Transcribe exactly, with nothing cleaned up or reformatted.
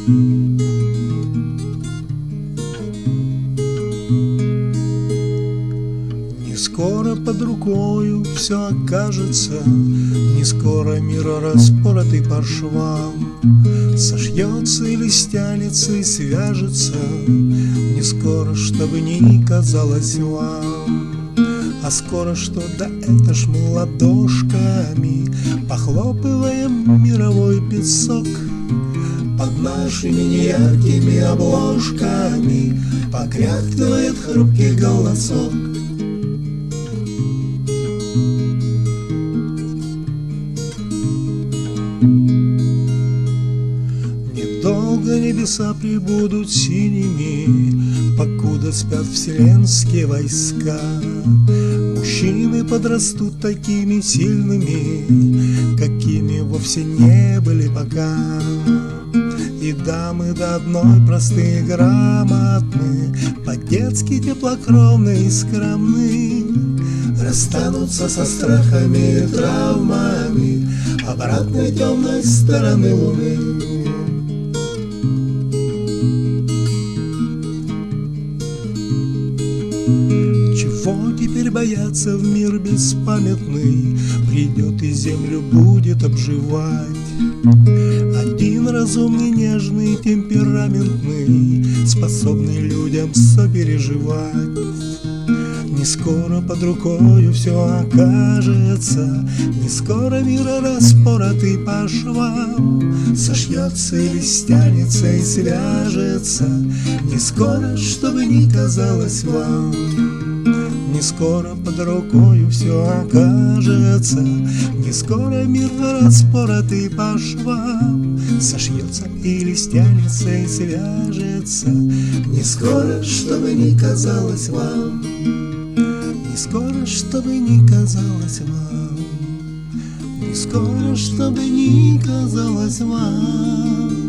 Не скоро под рукою все окажется, не скоро мир распоротый по швам сошьется или стянется и свяжется, не скоро, чтобы ни казалось вам. А скоро что, да это ж мы ладошками похлопываем мировой песок. Под нашими неяркими обложками покряхтывает хрупкий голосок. Недолго небеса прибудут синими, покуда спят вселенские войска. Мужчины подрастут такими сильными, какими вовсе не были пока. И дамы до одной простые, грамотные, по-детски теплокровные и скромные, расстанутся со страхами и травмами обратной темной стороны луны. Чего теперь бояться в мир беспамятный? Придет и землю будет обживать один разумный, нежный, темпераментный, способный людям сопереживать. Не скоро под рукою все окажется, не скоро мир распоротый по швам сошьется или стянется и свяжется, не скоро, чтобы ни казалось вам. Не скоро под рукою все окажется, не скоро мир распоротый по швам сошьется или стянется и свяжется, не скоро, чтобы ни казалось вам. Не скоро, чтобы ни казалось вам, не скоро, чтобы ни казалось вам.